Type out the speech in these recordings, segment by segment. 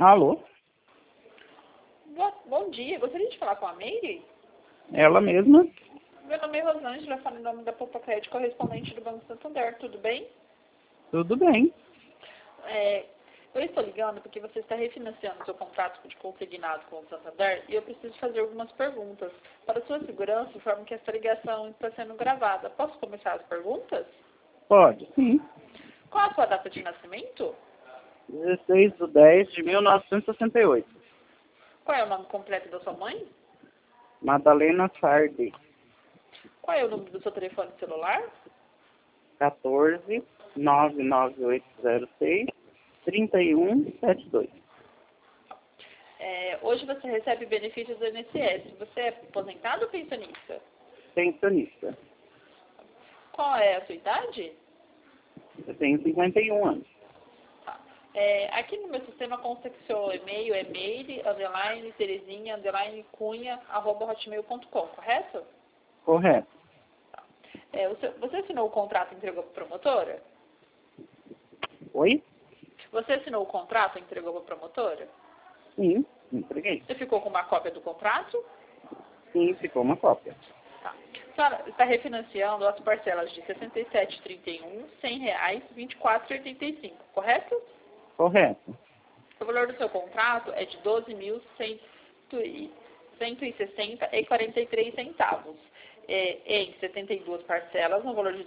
Alô? Bom dia, gostaria de falar com a Meire? Ela mesma? Meu nome é Rosângela, falo em nome da Popocred, correspondente do Banco Santander, tudo bem? Tudo bem. Eu estou ligando porque você está refinanciando seu contrato de consignado com o Santander e eu preciso fazer algumas perguntas. Para sua segurança, informo que esta ligação está sendo gravada. Posso começar as perguntas? Pode, sim. Qual a sua data de nascimento? 16/10/1968. Qual é o nome completo da sua mãe? Madalena Sardi. Qual é o número do seu telefone celular? 14-99806-3172. Hoje você recebe benefícios do INSS. Você é aposentado ou pensionista? Pensionista. Qual é a sua idade? Eu tenho 51 anos. Tá. Aqui no meu sistema consta que seu e-mail é mail_terezinha_cunha@hotmail.com, correto? Correto. Tá. Você assinou o contrato e entregou para a promotora? Oi? Você assinou o contrato e entregou para a promotora? Sim, entreguei. Você ficou com uma cópia do contrato? Sim, ficou uma cópia. Tá. A senhora está refinanciando as parcelas de R$ 67,31, R$ 100, R$ 24,85, correto? Correto. O valor do seu contrato é de R$ 12.160,43, em 72 parcelas, no valor de R$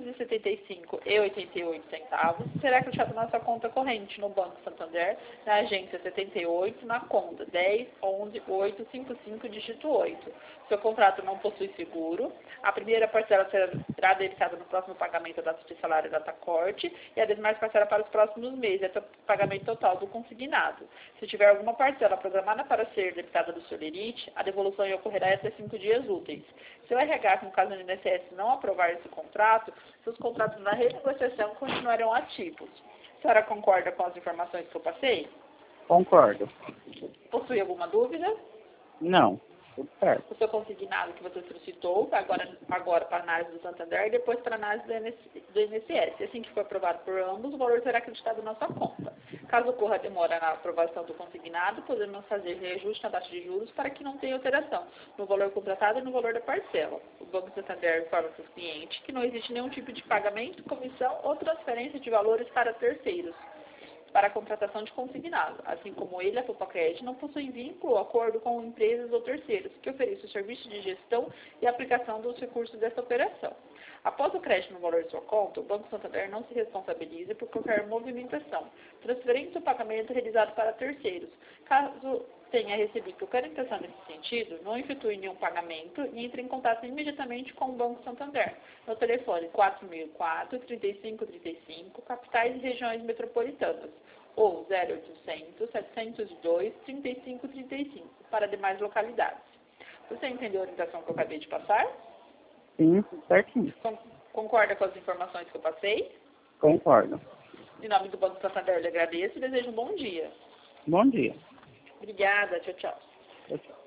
275,88. Será acreditado na sua conta corrente no Banco Santander, na agência 78, na conta 10.11.855, dígito 8. Seu contrato não possui seguro. A primeira parcela será debitada no próximo pagamento da data de salário e data corte, e a demais parcela para os próximos meses, até o pagamento total do consignado. Se tiver alguma parcela programada para ser debitada do seu limite, a devolução ocorrerá até 5 dias úteis. Se o RH, no caso do INSS, não aprovar esse contrato, seus contratos na renegociação continuarão ativos. A senhora concorda com as informações que eu passei? Concordo. Possui alguma dúvida? Não. Tudo certo. O seu consignado que você solicitou, agora para análise do Santander e depois para análise do INSS. Assim que for aprovado por ambos, o valor será acreditado na sua conta. Caso ocorra demora na aprovação do consignado, podemos fazer reajuste na taxa de juros para que não tenha alteração no valor contratado e no valor da parcela. O Banco Santander informa seus clientes que não existe nenhum tipo de pagamento, comissão ou transferência de valores para terceiros para a contratação de consignado. Assim como ele, a Popocred não possui vínculo ou acordo com empresas ou terceiros que ofereçam o serviço de gestão e aplicação dos recursos dessa operação. Após o crédito no valor de sua conta, o Banco Santander não se responsabiliza por qualquer movimentação, transferência ou pagamento realizado para terceiros. Caso tenha recebido qualquer intenção nesse sentido, não efetue nenhum pagamento e entre em contato imediatamente com o Banco Santander, no telefone 4004-3535, capitais e regiões metropolitanas, ou 0800-702-3535, para demais localidades. Você entendeu a orientação que eu acabei de passar? Sim, certinho. Concorda com as informações que eu passei? Concordo. Em nome do Banco Santander, eu lhe agradeço e desejo um bom dia. Bom dia. Obrigada, tchau, tchau. Tchau, tchau.